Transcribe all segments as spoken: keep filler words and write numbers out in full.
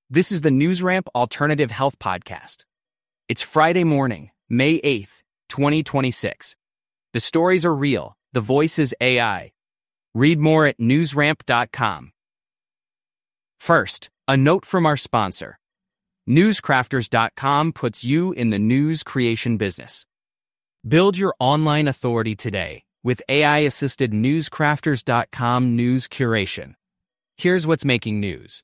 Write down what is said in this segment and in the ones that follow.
This is the NewsRamp Alternative Health Podcast. It's Friday morning, May eighth, twenty twenty-six. The stories are real. The voice is A I. Read more at newsramp dot com. First, a note from our sponsor. newscrafters dot com puts you in the news creation business. Build your online authority today with A I-assisted newscrafters dot com news curation. Here's what's making news.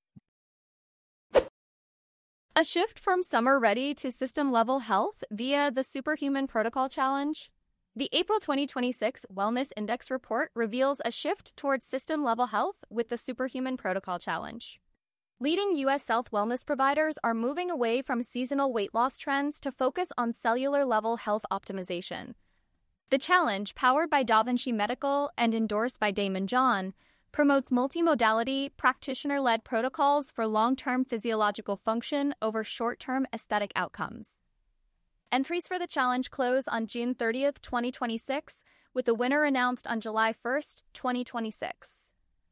A shift from summer-ready to system-level health via the Superhuman Protocol Challenge. The April twenty twenty-six Wellness Index report reveals a shift towards system-level health with the Superhuman Protocol Challenge. Leading U S health wellness providers are moving away from seasonal weight loss trends to focus on cellular-level health optimization. The challenge, powered by DaVinci Medical and endorsed by Daymond John, promotes multimodality, practitioner-led protocols for long-term physiological function over short-term aesthetic outcomes. Entries for the challenge close on June thirtieth, twenty twenty-six, with the winner announced on July first, twenty twenty-six.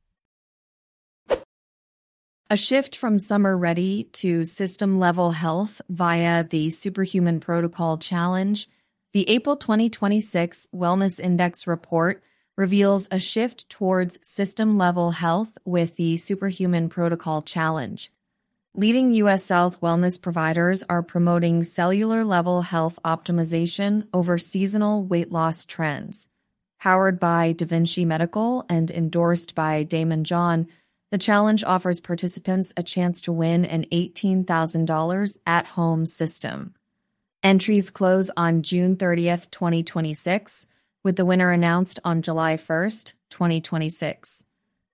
A shift from summer-ready to system-level health via the Superhuman Protocol Challenge. The April twenty twenty-six Wellness Index report reveals a shift towards system-level health with the Superhuman Protocol Challenge. Leading U S health wellness providers are promoting cellular-level health optimization over seasonal weight loss trends. Powered by DaVinci Medical and endorsed by Daymond John, the challenge offers participants a chance to win an eighteen thousand dollars at-home system. Entries close on June thirtieth, twenty twenty-six, with the winner announced on July first, twenty twenty-six.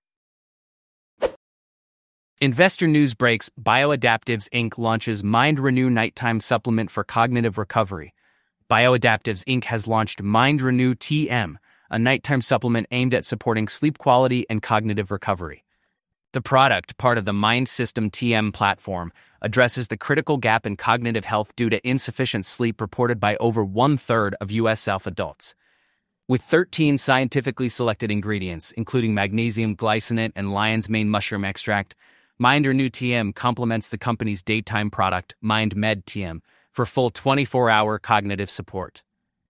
Investor news breaks. Bioadaptives Incorporated launches Mind Renew Nighttime Supplement for Cognitive Recovery. Bioadaptives Incorporated has launched Mind Renew T M, a nighttime supplement aimed at supporting sleep quality and cognitive recovery. The product, part of the Mind System T M platform, addresses the critical gap in cognitive health due to insufficient sleep reported by over one-third of U S South adults. With thirteen scientifically selected ingredients, including magnesium glycinate and lion's mane mushroom extract, Mind Renew T M complements the company's daytime product, Mind Med T M, for full twenty-four hour cognitive support.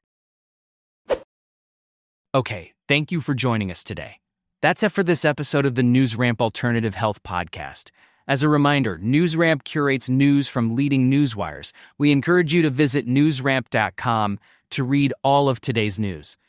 Okay, thank you for joining us today. That's it for this episode of the NewsRamp Alternative Health Podcast. As a reminder, NewsRamp curates news from leading newswires. We encourage you to visit newsramp dot com to read all of today's news.